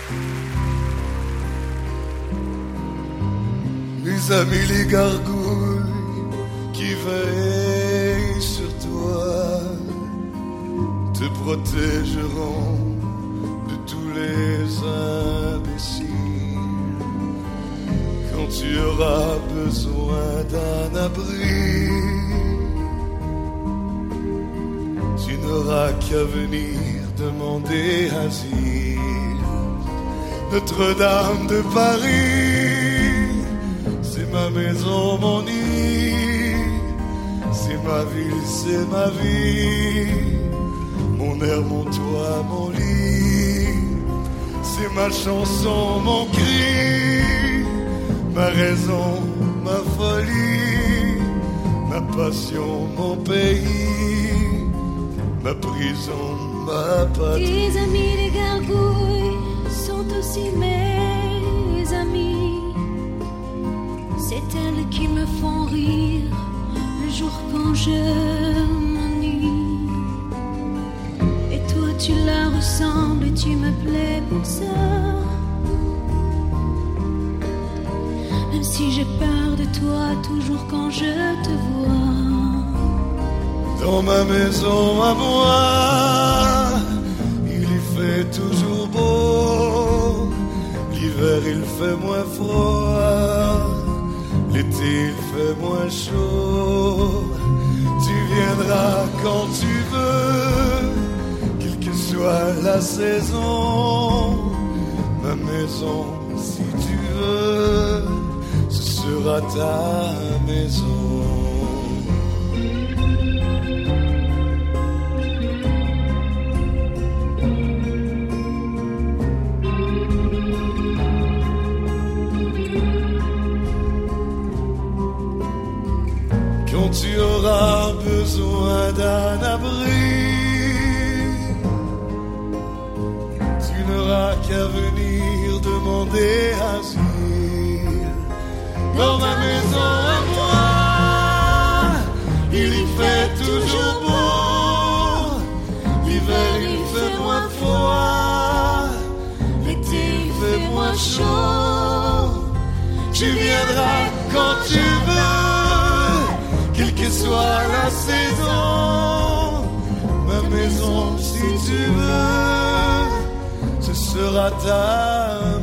Les amis, les gargouilles qui veillent sur toi te protégeront de tous les imbéciles. Quand tu auras besoin d'un abri, tu n'auras qu'à venir demander asile. Notre-Dame de Paris, c'est ma maison, mon nid, c'est ma ville, c'est ma vie, mon air, mon toit, mon lit, c'est ma chanson, mon cri, ma raison, ma folie, ma passion, mon pays, ma prison, ma patrie. Tes amis les gargouilles sont aussi mes amis. C'est elles qui me font rire le jour quand je m'ennuie. Et toi tu la ressembles et tu me plais pour ça. Même si j'ai peur de toi toujours quand je te vois. Dans ma maison à moi, il y fait toujours beau. L'hiver il fait moins froid, l'été il fait moins chaud. Tu viendras quand tu veux, quelle que soit la saison. Ma maison, si tu veux, ce sera ta maison. Quand tu auras besoin d'un abri, tu n'auras qu'à venir demander asile. Dans ma maison à moi, il y fait toujours beau. L'hiver il fait moins froid, l'été il fait moins chaud. Tu viendras quand tu veux, quelle que soit la saison. Ma maison, si tu veux, ce sera ta